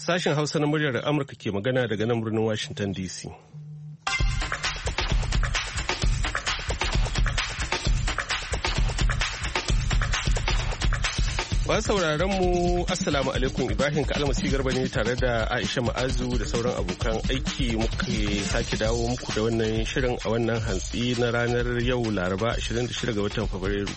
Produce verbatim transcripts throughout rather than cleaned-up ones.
Sashen Hausa na muryar Amurka ke magana daga nan birnin Washington D C. Ba sauraron mu Assalamu alaikum, Ibrahim Kalmasi Garba ne tare da Aisha Ma'azu da sauran abokan aiki muke sake dawo muku da wannan shirin a wannan hantsi na ranar yau Laraba ashirin da shida ga watan Fabrairu.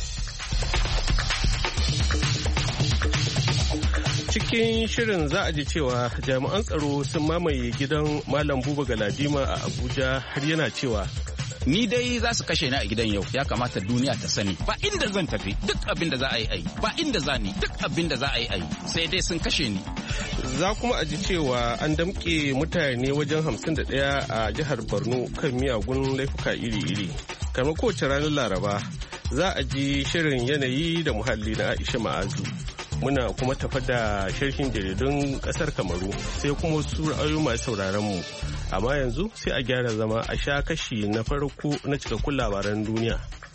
Cikin shirin za a ji cewa jami'an tsaro sun mamaye gidan Malam Buba Galadima a Abuja har yana cewa ni dai za su kashe ni a gidan yau, ya kamata duniya ta sani ba inda zan tafi, duk abin da za a yi ayi, ba inda za ni duk abin da za a yi ayi, sai dai sun kashe ni. Za kuma a ji cewa an damƙe mutane wajen hamsin da ɗaya a jihar Borno kan miyagun laifuka iri-iri. Kamar kowace ranar Laraba za a ji shirin yanayi da muhalli na Aisha Ma'azu. Muna kuma tafa da sharhin jaridun ƙasar Kamaru sai kuma wasu ra'ayoyi masu sauraron mu. Amma yanzu sai a gyara zama a sha kashi na farko na cikakkun labaran duniya.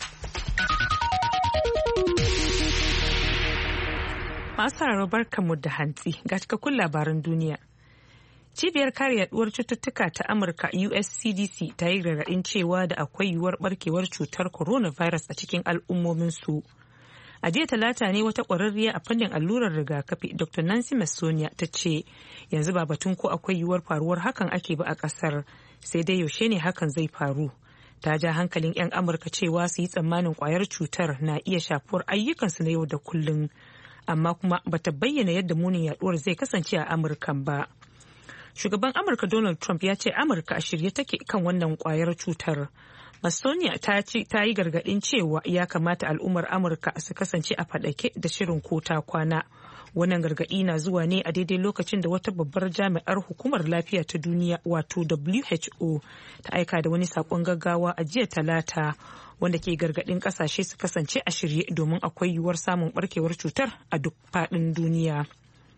Masu sauraro barkanmu da hantsi ga cikakkun labaran duniya. Cibiyar kare yaduwar cututtuka ta Amurka U S C D C ta yi gargaɗin cewa da akwai yiwuwar barkewar cutar coronavirus a cikin al'ummominsu. A jiya talata ne wata ƙwararriya a fannin allurar rigakafi Doctor Nancy Massonia ta ce yanzu ba batun ko akwai yiwuwar faruwar hakan ake ba a ƙasar, sai dai yaushe ne hakan zai faru. Ta ja hankalin 'yan Amurka cewa su yi tsammanin ƙwayar cutar na iya shafuwar ayyukansu na yau da kullum, amma kuma bata bayyana yadda munin yaduwar zai kasance a Amurkan ba. Shugaban Amurka Donald Trump ya ce Amurka a shirye take kan wannan ƙwayar cutar. Masonia ta yi gargaɗin cewa ya kamata al'ummar Amurka su kasance a faɗake da shirin ko ta kwana. Wannan gargaɗi na zuwa ne a daidai lokacin da wata babbar jami'ar hukumar lafiya ta duniya wato W H O ta aika da wani saƙon gaggawa a jiya talata wanda ke gargaɗin ƙasashe su kasance a shirye domin akwai yiwuwar samun ɓarkewar cutar a duk faɗin duniya.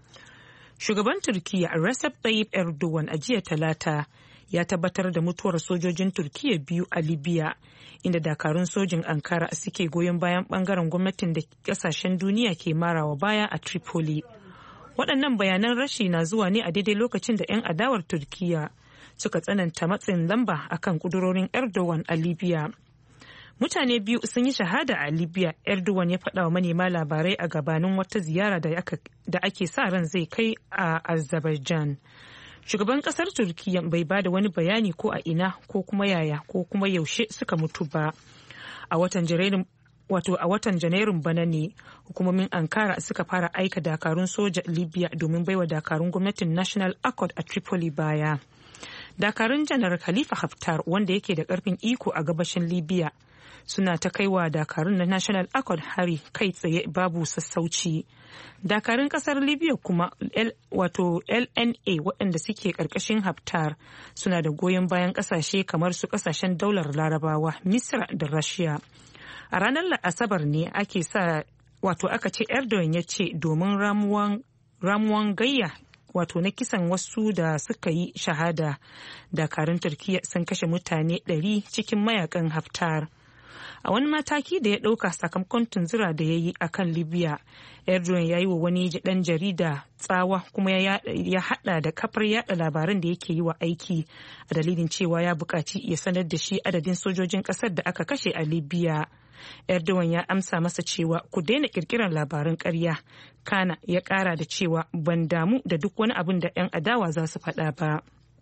Shugaban Turkiyya Recep Tayyip Erdogan a jiya talata ya tabbatar da mutuwar sojojin Turkiyya biyu a Libya, inda dakarun sojin Ankara suke goyon bayan bangaren gwamnatin da kasashen duniya ke marawa baya a Tripoli. Waɗannan bayanan rashi na zuwa ne a daidai lokacin da 'yan adawar Turkiyya suka tsananta matsin lamba akan kudurorin Erdogan a Libya. Mutane biyu sun yi shahada a Libya, Erdogan ya faɗa wa manema labarai a gabanin wata ziyara da ake sa ran zai kai a Azerbaijan. Shugaban kasar Turkiyya bai ba da wani bayani ko a ina ko kuma yaya ko kuma yaushe suka mutu ba. A watan Janairun wato a watan Janairun bana ne hukumomin Ankara suka fara aika dakarun soja Libya domin baiwa dakarun gwamnatin National Accord a Tripoli baya. Dakarun Janar Khalifa Haftar wanda yake da karfin iko a gabashin Libya suna ta kaiwa dakarun na National Accord hari kai tsaye babu sassauci. Dakarun kasar Libya kuma wato L N A waɗanda suke ƙarƙashin Haftar suna da goyon bayan ƙasashe kamar su ƙasashen daular Larabawa, Misra da Rashiya. A ranar Asabar ne ake sa wato aka ce Erdogan ya ce domin ramuwan ramuwan gayya wato na kisan wasu da suka yi shahada, dakarun Turkiyya sun kashe mutane ɗari cikin mayakan Haftar. A wani mataki da ya ɗauka sakamakon tunzura da ya yi a kan Libya, Erdogan ya yi wa wani ɗan jarida tsawa kuma ya haɗa da kafar yada labaran da yake yi wa aiki a dalilin cewa ya buƙaci ya sanar da shi adadin sojojin ƙasar da aka kashe a Libya. Erdogan ya amsa masa cewa ku daina ƙirƙirar labaran ƙarya, kana ya ƙara da cewa ban damu da duk wani abin da 'yan adawa za su faɗa ba.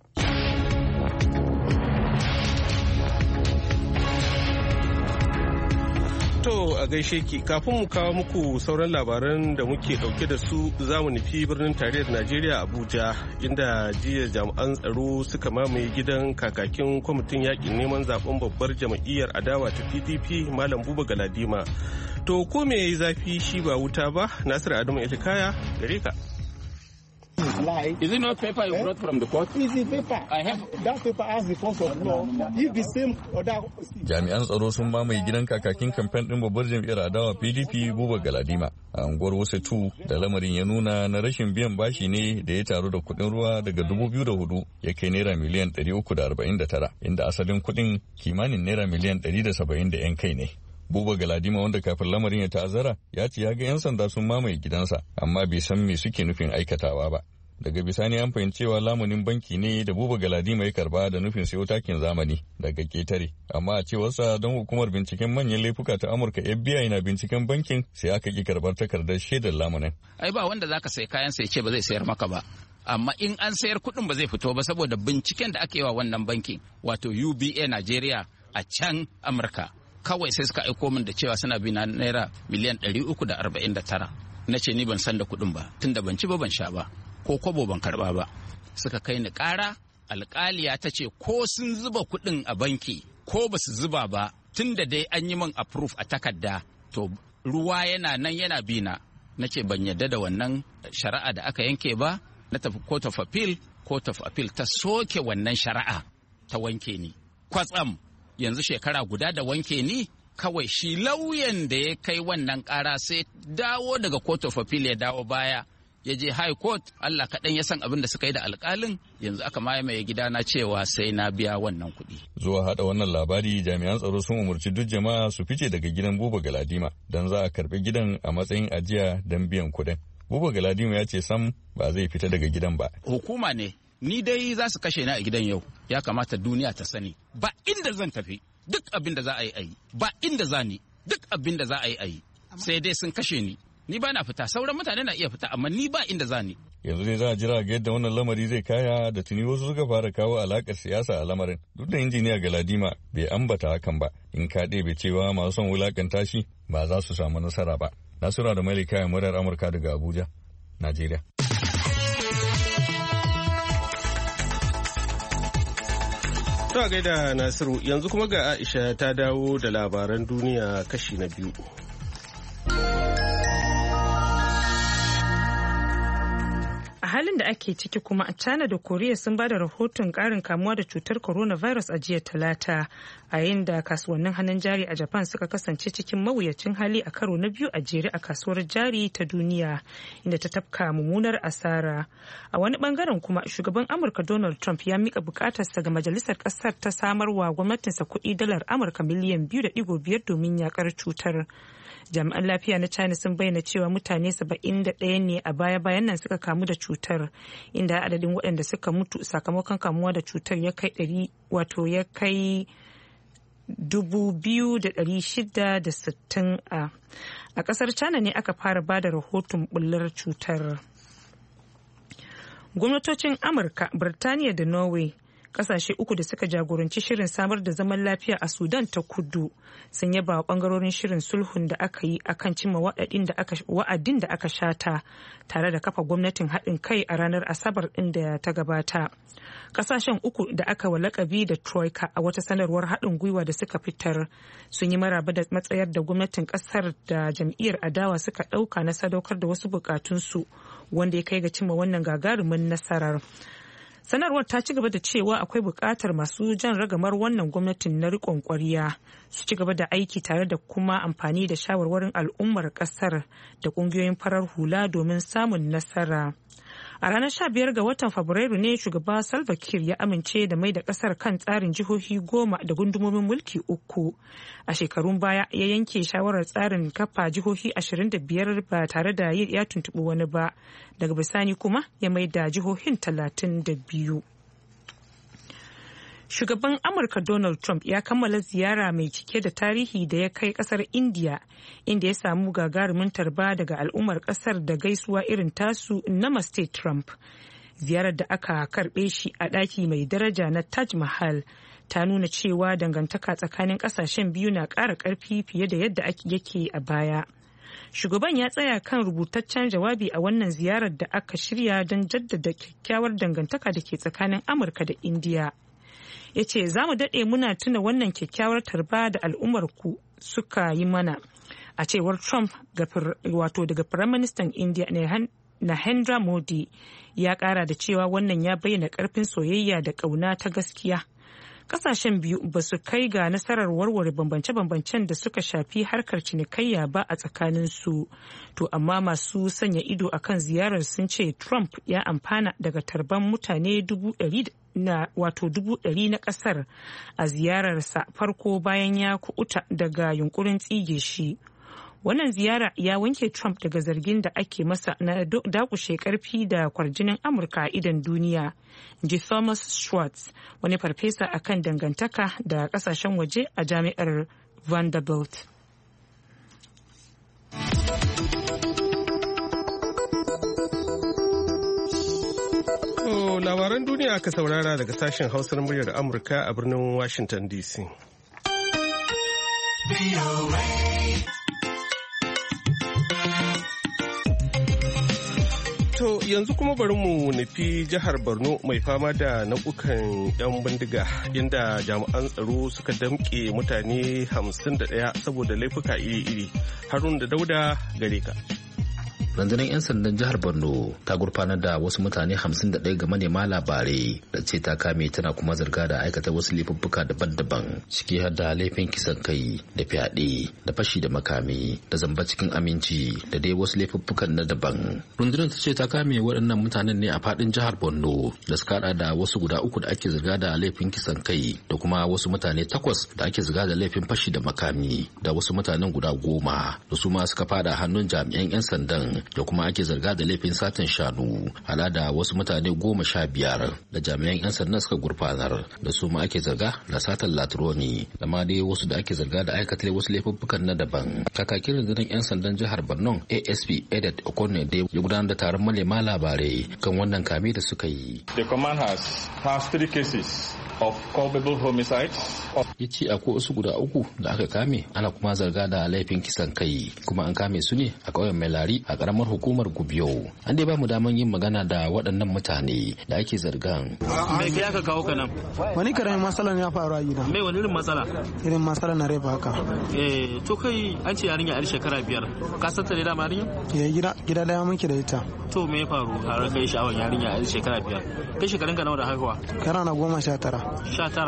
To a gaishe ki, kafin mu kawo muku sauran labaran da muke dauke da su za mu nufi birnin tarayyar Najeriya Abuja, inda jiya jami'an tsaro suka mamaye gidan kakakin kwamitin yakin neman zaben babbar jam'iyyar adawa ta P D P Malam Buba Galadima. To ko me yayi zafi shi ba wuta ba? Nasiru Adamu Ilkaya gare ka. Is it not paper you brought from the court? Is it paper? I have that paper as the force of law. If the same or that. Jami'an tsaro sun mamaye gidan kakakin kamfen din babbar jam'iyyar adawa P D P Buba Galadima a unguwar Wuse da lamarin ya nuna na rashin biyan bashi ne da ya taru da kuɗin ruwa daga dubu biyu da hudu ya kai naira miliyan ɗari uku da arba'in da tara, inda asalin kuɗin kimanin naira miliyan ɗari da saba'in da 'yan kai ne. Buba Galadima wanda kafin lamarin ya ta'azzara ya ce ya ga 'yan sanda sun mamaye gidansa amma bai san me suke nufin aikatawa ba. Daga bisani an fahimci cewa lamunin banki ne da Buba Galadima ya karba da nufin sayo takin zamani daga ketare. Amma a cewarsa don hukumar binciken manyan laifuka ta Amurka F B I na binciken bankin sai aka ki karbar takardar shaidar lamunin. Ai ba wanda zaka sai kayan sai ce ba zai sayar maka ba. Amma in an sayar kuɗin ba zai fito ba saboda binciken da aka yi wa wannan bankin wato U B A Nigeria a can Amurka. Kawai sai suka aiko min da cewa suna bi na naira miliyan ɗari uku da arba'in da tara. Na ce ni ban san da kuɗin ba tunda ban ci ba ban sha ba ko kwabo ban karɓa ba. Suka kai ni ƙara alƙaliya ta ce ko sun zuba kuɗin a banki ko ba su zuba ba tunda dai an yi min approve a takarda to ruwa yana nan yana bina. Na ce ban yarda da wannan shari'a da aka yanke ba. Na tafi court of appeal court of appeal ta soke wannan shari'a ta wanke ni. Kwatsam yanzu shekara guda da wanke ni kawai shi lauyan da ya kai wannan kara sai dawo daga court of appeal ya dawo baya ya je high court. Allah kaɗan ya san abin da suka yi da alƙalin yanzu aka maye mai gidana cewa sai na biya wannan kuɗi. Zuwa haɗa wannan labari jami'an tsaro sun umarci duk jama'a su fice daga gidan Buba Galadima don za a karɓi gidan a matsayin ajiya don biyan kuɗin. Buba Galadima ya ce sam ba zai fita daga gidan ba. Hukuma ne ni dai za su kashe ni a gidan yau ya kamata duniya ta sani ba inda zan tafi duk abin da za a yi a yi ba inda za ni duk abin da za a yi a yi sai dai sun kashe ni ni ba na fita sauran mutane na iya fita amma ni ba inda za ni. Yanzu dai za a jira ga yadda wannan lamari zai kaya da tuni wasu suka fara kawo alakar siyasa a lamarin duk da injiniya Galadima bai ambata hakan ba in ka ɗebe cewa masu son wulakanta shi ba za su samu nasara ba. Nasura da Malika ya murar Amurka daga Abuja, Najeriya. To gaida Nasiru yanzu kuma ga Aisha ta dawo da labaran duniya kashi na biyu. A halin da ake ciki kuma a China da Koriya sun ba da rahoton karin kamuwa da cutar coronavirus a jiya talata a yayin da kasuwannin hannun jari a Japan suka kasance cikin mawuyacin hali a karo na biyu a jere a kasuwar jari ta duniya inda ta tafka mummunar asara. A wani bangaren kuma shugaban Amurka Donald Trump ya mika bukatarsa ga majalisar kasar ta samarwa gwamnatinsa kuɗi dalar Amurka miliyan biyu da digo biyar domin yakar cutar. Jami'an lafiya na China sun bayyana cewa mutane saba'in da ɗaya ne a baya-bayan nan suka kamu da cutar inda adadin waɗanda suka mutu sakamakon kamuwa da cutar ya kai ɗari wato ya kai dubu biyu da ɗari shida da sittin a a ƙasar China ne aka fara ba da rahoton bullar cutar. Gwamnatocin Amurka, Birtaniya da Norway kasashe uku da suka jagoranci shirin samar da zaman lafiya a Sudan ta kudu sun yaba wa bangarorin shirin sulhun da aka yi akan cimma wa'adin da aka shata tare da kafa gwamnatin haɗin kai a ranar Asabar ɗin da ta gabata. Kasashen uku da aka wa lakabi da Troika a wata sanarwar haɗin gwiwa da suka fitar sun yi maraba da matsayar da gwamnatin ƙasar da jam'iyyar adawa suka ɗauka na sadaukar da wasu bukatunsu wanda ya kai ga cimma wannan gagarumin nasarar. Sanarwar ta ci gaba da cewa akwai buƙatar masu jan ragamar wannan gwamnatin na riƙon ƙwarya su ci gaba da aiki tare da kuma amfani da shawarwarin al'ummar ƙasar da ƙungiyoyin farar hula domin samun nasara. A ranar sha biyar ga watan Fabrairu ne shugaba Salva Kiir ya amince da mai da ƙasar kan tsarin jihohi goma da gundumomin mulki uku. A shekarun baya ya yanke shawarar tsarin kafa jihohi ashirin da biyar ba tare da ya tuntuɓi wani ba. Daga bisani kuma ya mai da jihohin talatin da biyu. Shugaban Amurka Donald Trump ya kammala ziyara mai cike da tarihi da ya kai kasar India inda ya samu gagarumin tarba daga al'ummar kasar da gaisuwa irin tasu Namaste Trump. Ziyarar da aka karbe shi a ɗaki mai daraja na Taj Mahal ta nuna cewa dangantaka tsakanin kasashen biyu na ƙara ƙarfi fiye da yadda yake a baya. Shugaban ya tsaya kan rubutaccen jawabi a wannan ziyarar da aka shirya don jaddada kyakkyawar dangantaka da ke tsakanin Amurka da India. Ya ce za mu daɗe muna tuna wannan kyakkyawar tarba da al'ummarku suka yi mana a cewar Trump wato daga Firaministan India Narendra Modi ya ƙara da cewa wannan ya bayyana ƙarfin soyayya da ƙauna ta gaskiya. Ƙasashen biyu ba su kai ga nasarar warware bambance-bambancen da suka shafi harkar cinikayya ba a tsakaninsu. To amma masu sanya ido akan ziyarar sun ce Trump ya amfana daga tarban mutane dubu ɗari na wato dubu ɗari na ƙasar a ziyararsa farko bayan ya kuɓuta daga yunkurin tsige shi. Wannan ziyara ya wanke Trump daga zargin da ake masa na dakushe karfi da kwarjinin Amurka a idon duniya, ji Thomas Schwartz, wani farfesa akan dangantaka da kasashen waje a jami'ar Vanderbilt. To, labaran duniya aka saurara daga sashen hausar muryar Amurka a birnin Washington D C. To yanzu kuma bari mu nufi jihar Borno mai fama da nau'ukan 'yan bindiga inda jami'an tsaro suka damƙe mutane hamsin da ɗaya saboda laifuka iri-iri. Harun da Dauda gare ka. Rundunar 'yan sandan jihar Borno ta gurfanar da wasu mutane hamsin da ɗaya ga manema labarai da ce ta kame tana kuma zarga da aikata wasu laifuffuka daban-daban ciki har da laifin kisan kai da fyaɗe da fashi da makami da zamba cikin aminci da dai wasu laifuffukan na daban. Rundunar ta ce ta kame waɗannan mutanen ne a faɗin jihar Borno da suka haɗa da wasu guda uku da ake zarga da laifin kisan kai da kuma wasu mutane takwas da ake zarga da laifin fashi da makami da wasu mutanen guda goma da su ma suka fada hannun jami'an 'yan sandan da kuma ake zarga da laifin satin shanu hala da wasu mutane goma sha biyar da jami'an 'yan sanda suka gurfanar da su ma ake zarga da satan latroni da ma dai wasu da ake zarga da aikata wasu laifuffukan na daban. Kakakin rundunar 'yan sandan jihar Borno A S P Edet Okonne da ya gudanar da taron manema labarai kan wannan kame da suka yi. The command has has three cases of culpable homicides. Ya ce akwai wasu guda uku da aka kame ana kuma zarga da laifin kisan kai kuma an kame su ne a ƙauyen Melari a ƙaramar hukumar Gubiyo. An dai ba mu daman yin magana da waɗannan mutane da ake zargan. Me kai aka kawo ka nan? Wani karamin matsalan ya faru a gida. Me wani irin matsala? Irin matsala na refa haka. Eh to kai an ce yarinya yar shekara biyar. Ka san ta ne da yarinya? Eh gida gida daya muke da ita. To me ya faru har kai sha'awar yarinya yar shekara biyar? Kai shekarun ka nawa da haihuwa? Kana na goma sha tara. Sha tara?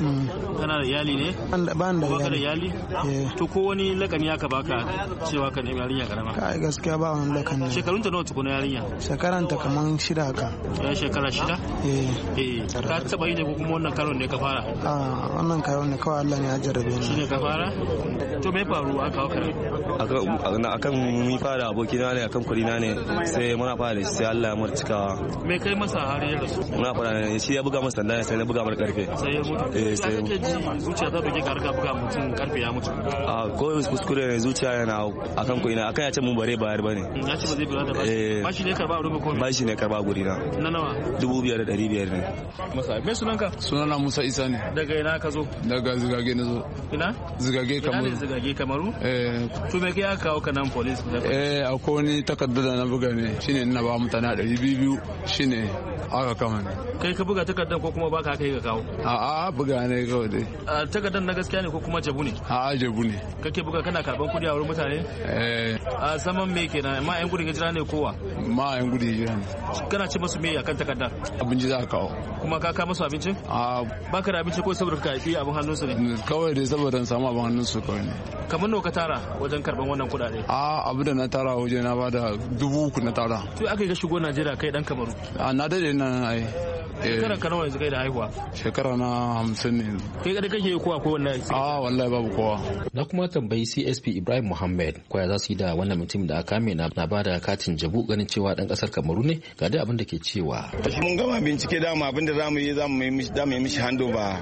Kana da iyali ne? Ban da iyali. da iyali? To ko wani lakani aka baka cewa ka nemi yarinya karama? Kai gaskiya ba wani lakani. Shekarun ta nawa tukuna yarinya? Shekaran ta kaman shida haka. Ya shekara shida? Eh. Eh. Ka taba yi ne ko kuma wannan karon ne ka fara? Ah wannan karon ne kawai Allah ne ya jarrabe ni. Shine ka fara? To me faru aka kawo kare? Akan akan mi fara abokina ne akan kudi na ne sai muna fara da sai Allah ya murtikawa. Me kai masa har ya rasu? Muna fara ne shi ya buga masa sanda sai na buga mar karfe. Sai ya mutu. Eh sai ya ji zuciya ta doke ka riga buga mutum karfe ya mutu. A ko kuskure ne zuciya yana akan kudi na akan ya ce mun bare bayar bane. Ya ce ba zai bayar da ba. Ba shi ne karba rubu komai. Ba shi ne karba guri na. Na nawa? Dubu biyar da ɗari biyar ne. Masa me sunanka? Sunana Musa Isa ne. Daga ina ka zo? Daga Zigage na zo. Ina? Zigage Kamaru. Ina Zigage Kamaru? Eh. To me kai aka kawo ka nan police? Eh akwai wani takarda da na buga ne shine ina ba mutane ɗari biyu shine aka kama ne. Kai ka buga takardar ko kuma baka kai ka kawo? A'a buga ne kawai dai. A takardar na gaskiya ne ko kuma jabu ne? A'a jabu ne. Kake buga kana karban kudi a wurin mutane? Eh. A saman me kenan ma yan gudun hijira ne kowa? Ma yan gudun hijira ne. Kana ci musu me akan takardar? Abinci za ka kawo. Kuma ka ka musu abincin? A baka da abinci ko saboda ka haifi abin hannunsu ne? Kawai dai saboda in samu abin hannunsu kawai ne. Kamar nawa ka tara wajen karban wannan kuɗaɗe? A abu da na tara waje na bada dubu uku na tara. To aka yi ka shigo Najeriya kai dan Kamaru? A na dade nan ai. Shekara ka nawa yanzu kai da haihuwa? Shekara na hamsin ne. Kai kada kake kowa ko wannan? A wallahi babu kowa. Na kuma tambayi C S P Ibrahim Muhammad koya za su yi da wannan mutum da aka kame na bada katin jabu ganin cewa dan kasar Kamaru ne ga dai abin da ke cewa. Mun gama bincike dama abin da zamu yi zamu yi mishi zamu yi mishi handover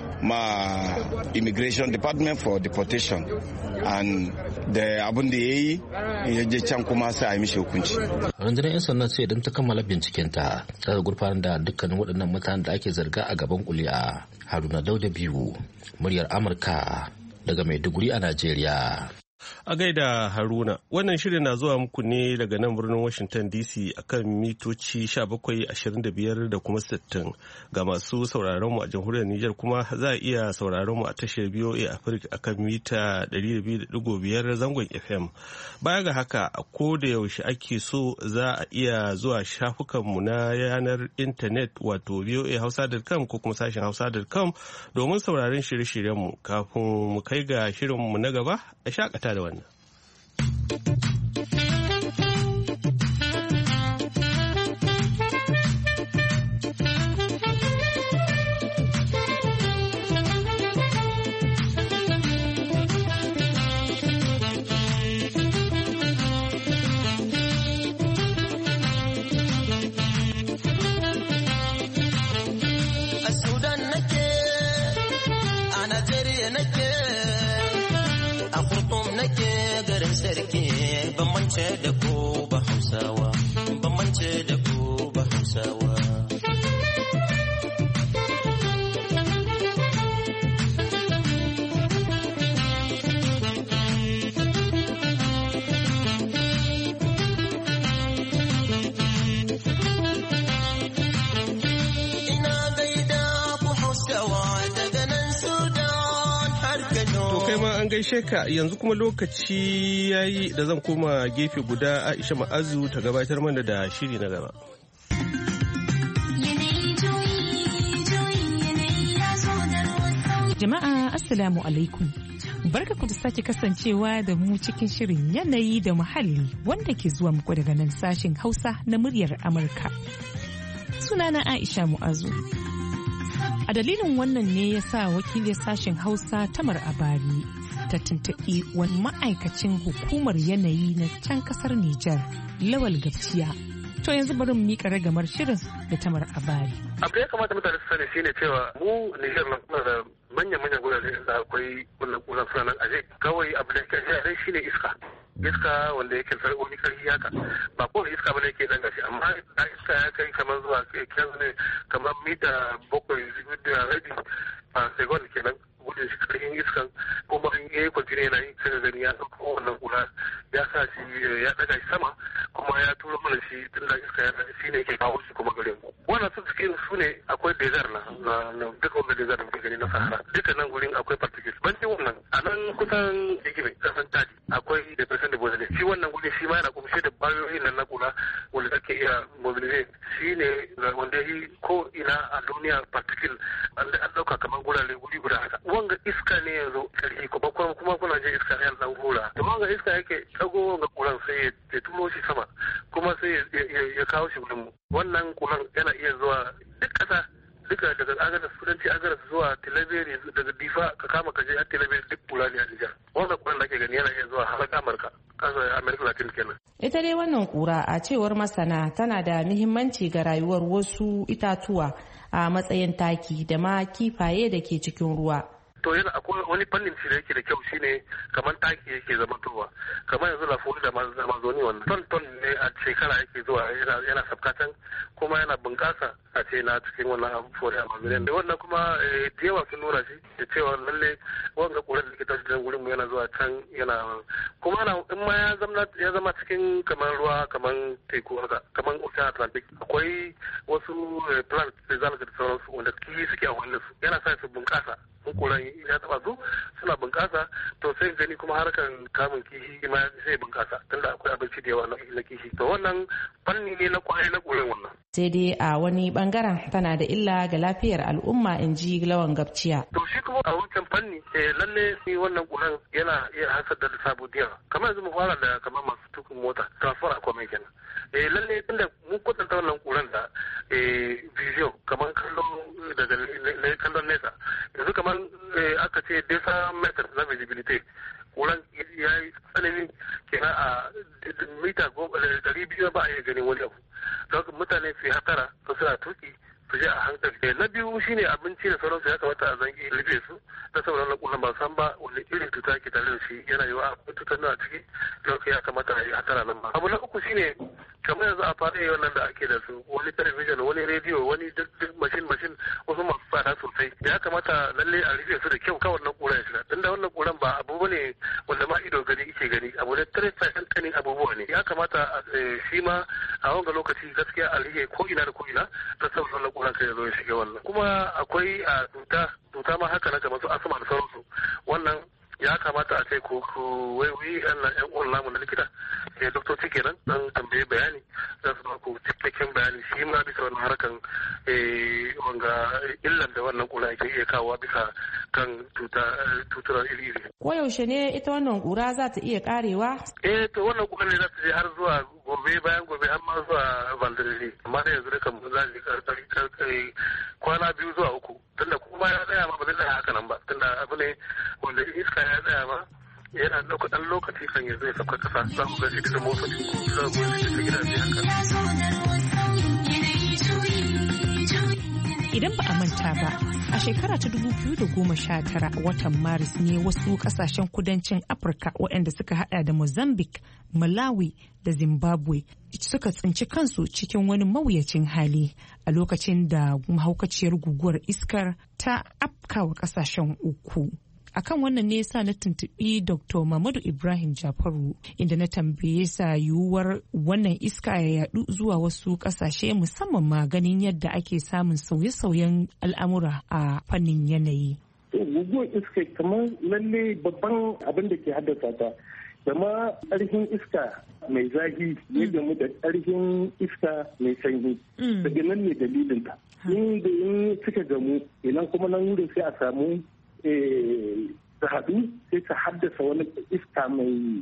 ma Immigration Department for deportation and da abin da yayi ya je can kuma sai a yi mishi hukunci. Rundunar 'yan sanda sai idan ta kammala bincikenta za ta gurfanar da dukkanin waɗannan mutanen da ake zarga a gaban kuli'a. Haruna Dauda biyu muryar Amurka daga Maiduguri a Najeriya. A gaida Haruna, wannan shirin na zuwa muku ne daga nan birnin Washington D C akan mitoci bakwai ashirin da biyar da kuma sittin. Ga masu sauraron mu a jamhuriyar Nijar kuma za a iya sauraron mu a tashar B O A Africa akan mita ɗari da biyu da ɗigo biyar zangon F M. Baya ga haka, a ko da yaushe ake so za a iya zuwa shafukan mu na yanar intanet wato v o a hausa dot com ko kuma sashen hausa dot com domin sauraron shirye-shiryen mu. Kafin mu kai ga shirin mu na gaba, a shakata da wannan. sarki ban mance da ku ba Hausawa ban mance da ku ba Hausawa. An gaishe ka yanzu kuma lokaci yayi da zan koma gefe guda Aisha Ma'azu ta gabatar mana da shiri na gaba. Jama'a Assalamu alaikum. Barka ku da sake kasancewa da mu cikin shirin yanayi da muhalli wanda ke zuwa muku daga nan sashen Hausa na muryar Amurka. Sunana Aisha Mu'azu. A dalilin wannan ne ya sa wakilin sashen Hausa Tamar Abari ta tuntuɓi wani ma'aikacin hukumar yanayi na can ƙasar Nijar, Lawal Gabciya. To yanzu bari mu miƙa ragamar shirin da Tamar Abari. Abu ya kamata mutane su sani shine cewa mu Nijar na kuma da manya-manyan gurare da akwai wannan kunan suna nan aje. Kawai abu da ke dai shine iska. Iska wanda yake wani karfi haka ba kowane iska bane yake dan gashi amma da iska ya kai kamar zuwa kyan ne kamar mita bakwai da rabi a segon kenan gudun shi karfin iskan kuma in yayi kwantine yana yi sai gani ya ɗauka wannan kula ya sa shi ya ɗaga shi sama kuma ya tura mana shi tun da iska ya shi ne ke kawo shi kuma gare mu wannan su cikin su ne akwai desert na na duka wanda desert da gani na Sahara duka nan gurin akwai particles ban ce wannan a nan kusan Igbe kasan Tadi akwai depression da bozale shi wannan guri shi ma yana kumshe da bayoyin nan na kula wanda ake iya mobilize shi ne wanda yi ko ina a duniya particle an ɗauka kamar gurare guri guda haka wanga iska ne yanzu karfi kuma kuma kuna je iska ne dan hura to wanga iska yake dago ga kuran sai ya tulo shi sama kuma sai ya kawo shi gurin mu wannan kuran yana iya zuwa duk kasa duka daga agadas kudanci agadas zuwa tilaberi daga difa ka kama ka je a tilaberi duk kula ne a Nijar wannan kuran da ke gani yana iya zuwa har Amurka kasar America Latin kenan. Ita dai wannan kura a cewar masana tana da muhimmanci ga rayuwar wasu itatuwa a matsayin taki da ma kifaye da ke cikin ruwa. To yana akwai wani fannin shi da yake da kyau shine kamar taki yake zamantowa kamar yanzu lafuri da mazoni wannan ton ton ne a shekara yake zuwa yana sabkatan kuma yana bunƙasa a ce na cikin wannan abubuwa a mazoni da wannan kuma da yawa sun nuna shi da cewa lalle wanga ƙurar da ke tashi da wurin mu yana zuwa can yana kuma na in ma ya zama ya zama cikin kamar ruwa kamar teku haka kamar ocean Atlantic akwai wasu plant da zalika da sauransu wanda kifi suke a wannan su yana sa su bunƙasa kuran ya taba su suna bunƙasa to sai gani kuma harkan kamun kishi ma sai bunƙasa tunda akwai abinci da yawa na kishi to wannan fanni ne na kwai na koyon wannan sai dai a wani bangaren tana da illa ga lafiyar al'umma in ji Lawan Gabciya to shi kuma a wancan fanni eh lalle shi wannan kuran yana iya hasar da sabo da yawa kamar yanzu mu fara da kamar masu tukin mota transfer akwai mai kenan eh lalle tunda mun kwatanta wannan kuran da eh video kamar kallon daga kallon nesa yanzu kamar aka ce desa meter na visibility wurin ya yi tsanani kenan a mita dari biyu ba a iya ganin wani abu don mutane su yi hatara su suna tuki su je a hankali na biyu shine abinci da sauransu ya kamata a zangi rufe su na saboda wannan kullum ba san ba wani irin cuta ke tare da shi yana yiwa akwai cutar na ciki don ya kamata a yi hatara nan ba abu na uku shine kamar yanzu a fara yi wannan da ake da su wani talabijin wani rediyo wani duk mashin mashin wasu masu tsada sosai ya kamata lalle a rufe su da kyau kawai wannan kura ya shiga tunda wannan kuran ba abu bane wanda ma ido gani ike gani abu ne tare kankanin abubuwa ne ya kamata shi ma a wanga lokaci gaskiya a rufe ko ina da ko ina ta saboda wannan kuran kai ya zo ya shiga wannan kuma akwai a tuta tuta ma haka na kamar su asma da sauransu wannan ya kamata a ce ko ku waiwai yan yan uwan namu na likita eh doktoci kenan dan tambaye bayani za su ba ku cikakken bayani shi ma bisa wannan harkan eh wanga illan da wannan kura ke iya kawo bisa kan tuta tutura iri-iri. Ko yaushe ne ita wannan kura za ta iya karewa? Eh to wannan kura ne za ta je har zuwa gobe bayan gobe har ma zuwa Valdirisi amma da yanzu dukan mun za su karkare kwana biyu zuwa uku tunda kuma ya tsaya ma ba zai tsaya haka nan ba tunda abu ne wanda iska ya tsaya ma yana ɗauka ɗan lokaci kan yanzu ya sauka kasa za mu ga shi da motocin ko za mu ga shi da gidaje haka. Idan ba a manta ba, a shekara ta dubu biyu da goma sha tara watan Maris ne wasu kasashen kudancin Afirka waɗanda suka hada da Mozambique, Malawi da Zimbabwe suka tsinci kansu cikin wani mawuyacin hali a lokacin da mahaukaciyar guguwar iskar ta afkawa kasashen uku. Akan wannan ne yasa na tuntubi Doctor Mamadu Ibrahim Jafaru inda na tambaye sa yiwuwar wannan iska ya yadu zuwa wasu kasashe musamman ma ganin yadda ake samun sauye-sauyen al'amura a fannin yanayi. Guguwar iska kamar lalle babban abin da ke haddasa ta, zama ƙarfin iska mai zafi ya gamu da ƙarfin iska mai sanyi. Daga nan ne dalilinta. In da in suka gamu, idan kuma nan wurin sai a samu ta haɗu sai ta haddasa wani iska mai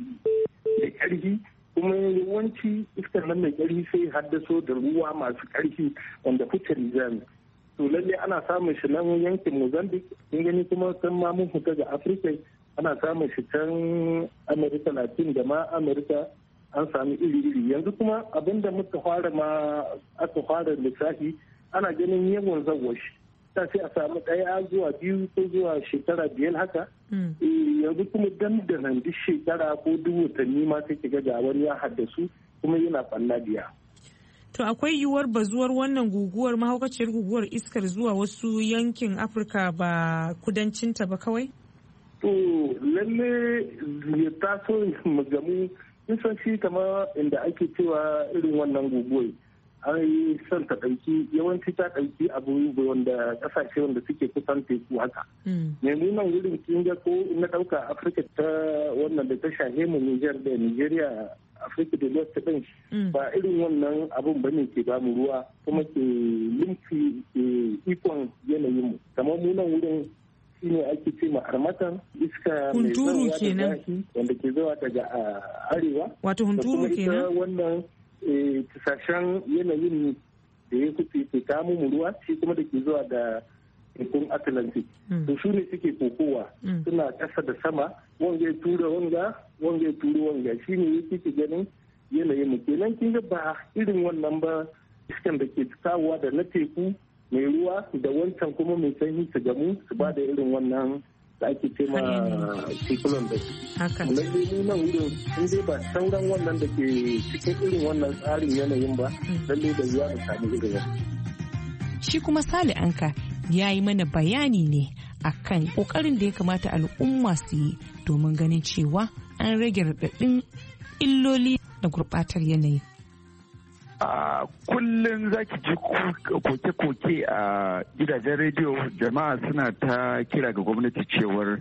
ƙarfi, kuma yawanci iskar nan mai ƙarfi sai haddaso da ruwa masu ƙarfi wanda fitar zami. To lalle ana samun shi nan yankin Mozambique, in gani kuma kan ma mun fita ga Afirka ana samun shi can America Latin da ma America an sami iri-iri. Yanzu kuma abinda muka fara ma aka fara lissafi ana ganin yawan zawar shi. sai a samu ɗaya zuwa biyu ko zuwa shekara biyar haka. Yanzu kuma dandanan duk shekara ko duk watanni ma sai kiga ga wani ya haddasu kuma yana ɓanna biya. To akwai yiwuwar bazuwar wannan guguwar mahaukaciyar guguwar iskar zuwa wasu yankin Afirka ba kudancinta ba kawai? To lalle ya taso mu gamu nisan shi kama inda ake cewa irin wannan guguwar. An yi son ta ɗauki yawanci ta ɗauki abu wanda ƙasashe wanda suke kusan teku haka. Yanzu nan wurin kin ga ko na ɗauka Afirka ta wannan da ta shahe mu Nijar da Nijeriya Afirka da West ɗin ba irin wannan abun bane ke ba mu ruwa kuma ke limfi ke ikon yanayin mu. Kamar mu nan wurin shine ake ce ma armatan iska mai zawa da zafi wanda ke zawa daga arewa. Wato hunturu kenan. Wannan tasashen yanayin da ya kuce ke kamo mu ruwa shi kuma da ke zuwa da tekun Atlantic. To su ne suke kokowa suna ƙasa da sama wanga ya tura wanga wanga ya tura wanga shi ne yake ke ganin yanayin mu kenan kin ga ba irin wannan ba iskan da ke kawowa da na teku mai ruwa da wancan kuma mai sanyi su gamu su ba da irin wannan da ake ce ma cyclone da shi. Lalle mu nan wurin in dai ba sauran wannan da ke cikin irin wannan tsarin yanayin ba, lalle da zuwa da sami irin wannan. Shi kuma Sale Anka ya yi mana bayani ne akan kokarin da ya kamata al'umma su yi domin ganin cewa an rage raɗaɗin illoli da gurɓatar yanayi. a kullum za ki ji koke-koke a gidajen rediyo, jama'a suna ta kira ga gwamnati cewar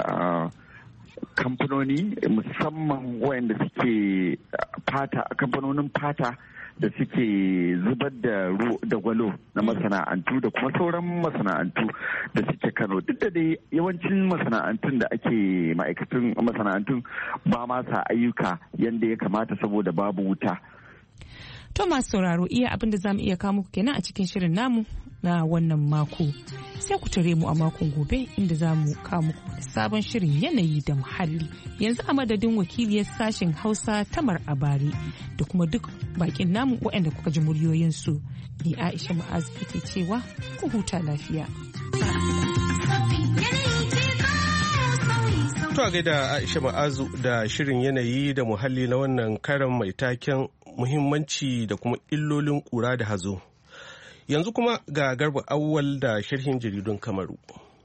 kamfanoni musamman wayanda suke fata kamfanonin fata da suke zubar da da gwalo na masana'antu da kuma sauran masana'antu da suke Kano, duk da dai yawancin masana'antun da ake ma'aikatan masana'antun ba ma sa ayyuka yadda ya kamata saboda babu wuta. To masu sauraro, iya abin da zamu iya kawo muku kenan a cikin shirin namu na wannan mako. Sai ku tare mu a makon gobe inda zamu kawo muku sabon shirin yanayi da muhalli. Yanzu a madadin wakiliyar sashen Hausa Tamar Abari da kuma duk bakin namu waɗanda kuka ji muryoyinsu. Ni Aisha Mu'azu take cewa ku huta lafiya. To a gaida Aisha Ma'azu da shirin yanayi da muhalli na wannan karan mai taken muhimmanci da kuma illolin ƙura da hazo. Yanzu kuma ga Garba Awwal da sharhin jaridun Kamaru.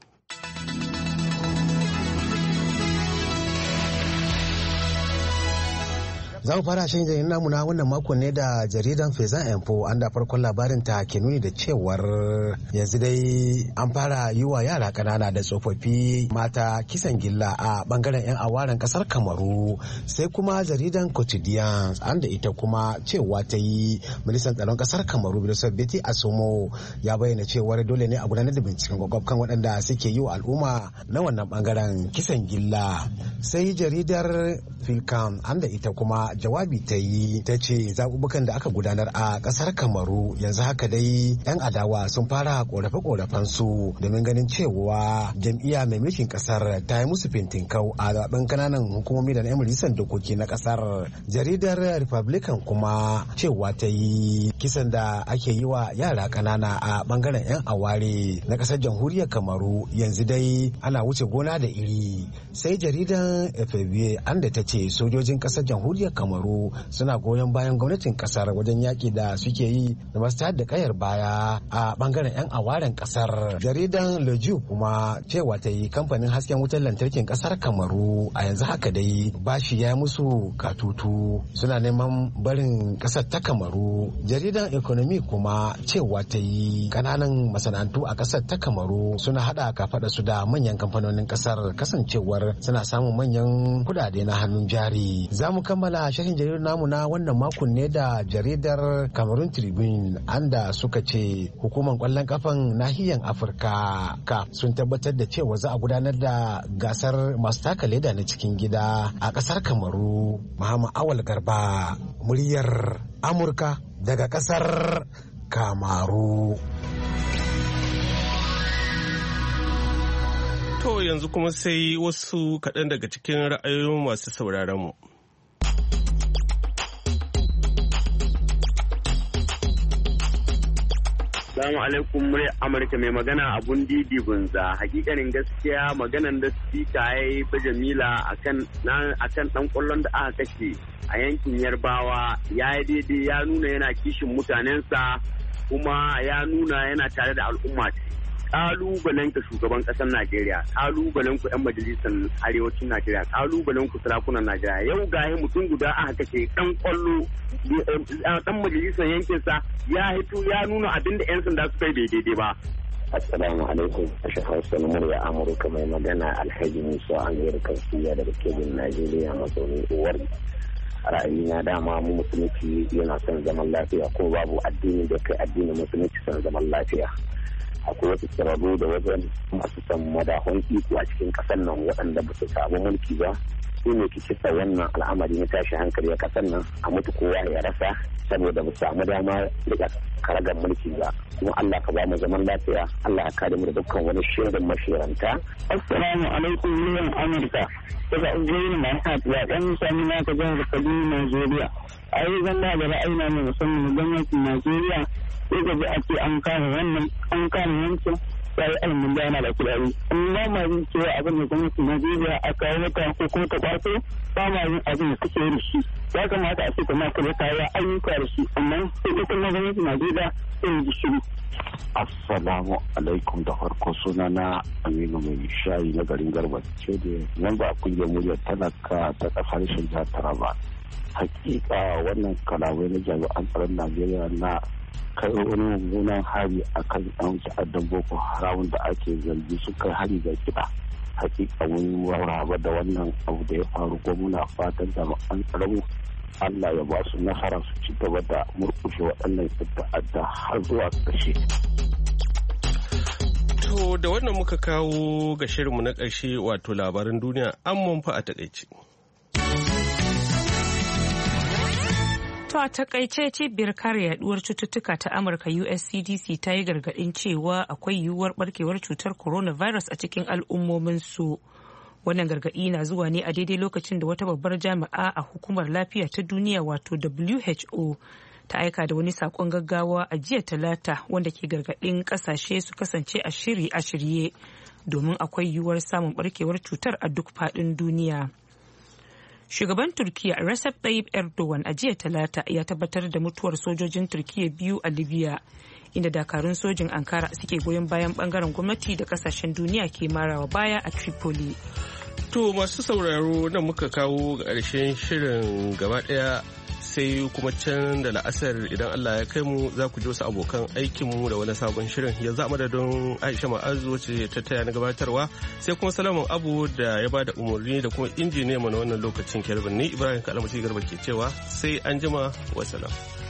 Za mu fara shan jaridar namu na wannan makon ne da jaridan Fezan Info, an da farkon labarin ta ke nuni da cewar yanzu dai an fara yi wa yara ƙanana da tsofaffi mata kisan gilla a bangaren 'yan awaren ƙasar Kamaru. Sai kuma jaridan Quotidien an da ita kuma cewa ta yi ministan tsaron ƙasar Kamaru Bilisar Beti Asomo ya bayyana cewar dole ne a gudanar da binciken kwakwafkan waɗanda suke yi wa al'umma na wannan bangaren kisan gilla. Sai jaridar Filkam an da ita kuma jawabi ta yi ta ce zaɓuɓɓukan da aka gudanar a ƙasar Kamaru yanzu haka dai 'yan adawa sun fara ƙorafe-ƙorafen su domin ganin cewa jam'iyya mai mulkin ƙasar ta yi musu fintinkau a zaɓen ƙananan hukumomi da na 'yan majalisar dokoki na ƙasar. Jaridar Republican kuma cewa ta yi kisan da ake yi wa yara ƙanana a ɓangaren 'yan aware na ƙasar jamhuriyar Kamaru yanzu dai ana wuce gona da iri. Sai jaridan F B an da ta ce sojojin ƙasar jamhuriyar Kamaru suna goyon bayan gwamnatin ƙasar wajen yaƙi da suke yi da masu tayar da kayar baya a ɓangaren 'yan awaren ƙasar. Jaridan Leju kuma cewa ta yi kamfanin hasken wutar lantarkin ƙasar Kamaru a yanzu haka dai bashi ya musu katutu suna neman barin ƙasar ta Kamaru. Jaridan Economy kuma cewa ta yi ƙananan masana'antu a ƙasar ta Kamaru suna haɗa kafaɗa su da manyan kamfanonin ƙasar kasancewar suna samun manyan kudade na hannun jari. Za mu kammala shirin jaridar namu na wannan makon ne da jaridar Cameroon Tribune anda suka ce hukumar kwallon kafan nahiyar Afirka ka sun tabbatar da cewa za a gudanar da gasar masu taka leda na cikin gida a ƙasar Kamaru. Muhammad Awal Garba, muryar Amurka daga ƙasar Kamaru. To yanzu kuma sai wasu kaɗan daga cikin ra'ayoyin masu sauraron mu. Assalamu alaikum muryar Amurka mai magana abun didi bunza. Hakikanin gaskiya maganan da spika ya yi ba Jamila akan akan dan kwallon da aka kashe a yankin Yarbawa ya yi daidai, ya nuna yana kishin mutanensa kuma ya nuna yana tare da al'umma. Kalubalen ka shugaban kasar Najeriya, kalubalen ku yan majalisar arewacin Najeriya, kalubalen ku sarakunan Najeriya. Yau ga mutum guda aka kashe dan kwallo dan majalisar yankinsa ya hito ya nuna abin da yan sanda suka yi daidai ba. Assalamu alaikum, ashe Hausa na murya Amurka mai magana Alhaji Musa Amerika siya daga Kebbi Najeriya mazauni uwar. Ra'ayina dama mu musulunci yana son zaman lafiya ko babu addini da kai addinin musulunci son zaman lafiya. Akwai wasu tsararru da wajen masu san madahon iko a cikin kasar nan waɗanda ba su samu mulki ba, su ne ki kisa wannan al'amari na tashi hankali a kasar nan a mutu kowa ya rasa saboda ba samu dama daga karagar mulki ba. Kuma Allah ka ba mu zaman lafiya, Allah ya kare mu da dukkan wani shirin mashiranta. Assalamu alaikum miliyan Amurka daga Ibrahim Mahmud ya ɗan sami na ka jihar Kaduna Najeriya. A yi zan ba da ra'ayina ne musamman gwamnatin Najeriya sai ga a ce an kare wannan an kare wancan sai almun da yana da kudari. Amma ma yin cewa abin da gwamnatin Najeriya a kawo mata ko kuma ta kwato ba ma yin abin da suke yi da shi. Ya kamata a ce ta maka da kawo ayyuka da shi amma sai ita na gwamnatin Najeriya sai yi shiru. Assalamu alaikum da farko suna na Aminu mai shayi na garin Garba ce da nan ba kungiyar muryar talaka ta kasar shan jihar Taraba. Hakika wannan kalamai na jami'an tsaron Najeriya na kai wani mummunan hari a kan ɗan ta'addan Boko Haram da ake zargi su kai hari ga kiɗa. Hakika mun waraba da wannan abu da ya faru ko muna fatan jami'an tsaron Allah ya ba su nasara su ci gaba da murkushe waɗannan ta'adda har zuwa ƙarshe. To da wannan muka kawo ga shirinmu na ƙarshe wato labaran duniya an munfa a takaice. To a takaice cibiyar kare yaduwar cututtuka ta Amurka U S C D C ta yi gargaɗin cewa akwai yiwuwar barkewar cutar coronavirus a cikin al'ummomin su. Wannan gargaɗi na zuwa ne a daidai lokacin da wata babbar jami'a a hukumar lafiya ta duniya wato W H O ta aika da wani sakon gaggawa a jiya talata wanda ke gargaɗin ƙasashe su kasance a shiri a shirye domin akwai yiwuwar samun barkewar cutar a duk faɗin duniya. Shugaban Turkiya Recep Tayyip Erdogan a jiya talata ya tabbatar da mutuwar sojojin Turkiya biyu a Libya inda dakarun sojin Ankara suke goyon bayan bangaren gwamnati da kasashen duniya ke marawa baya a Tripoli. To masu sauraro nan muka kawo ga ƙarshen shirin gaba ɗaya sai kuma can da la'asar idan Allah ya kai mu za ku ji wasu abokan aikinmu da wani sabon shirin. Yanzu a madadin Aisha Ma'azu wacce ta taya na gabatarwa sai kuma Salamun Abu da ya bada umarni da kuma injiniya na wannan lokacin Kelvin ni Ibrahim Kalamasi Garba ke cewa sai an jima wa salam.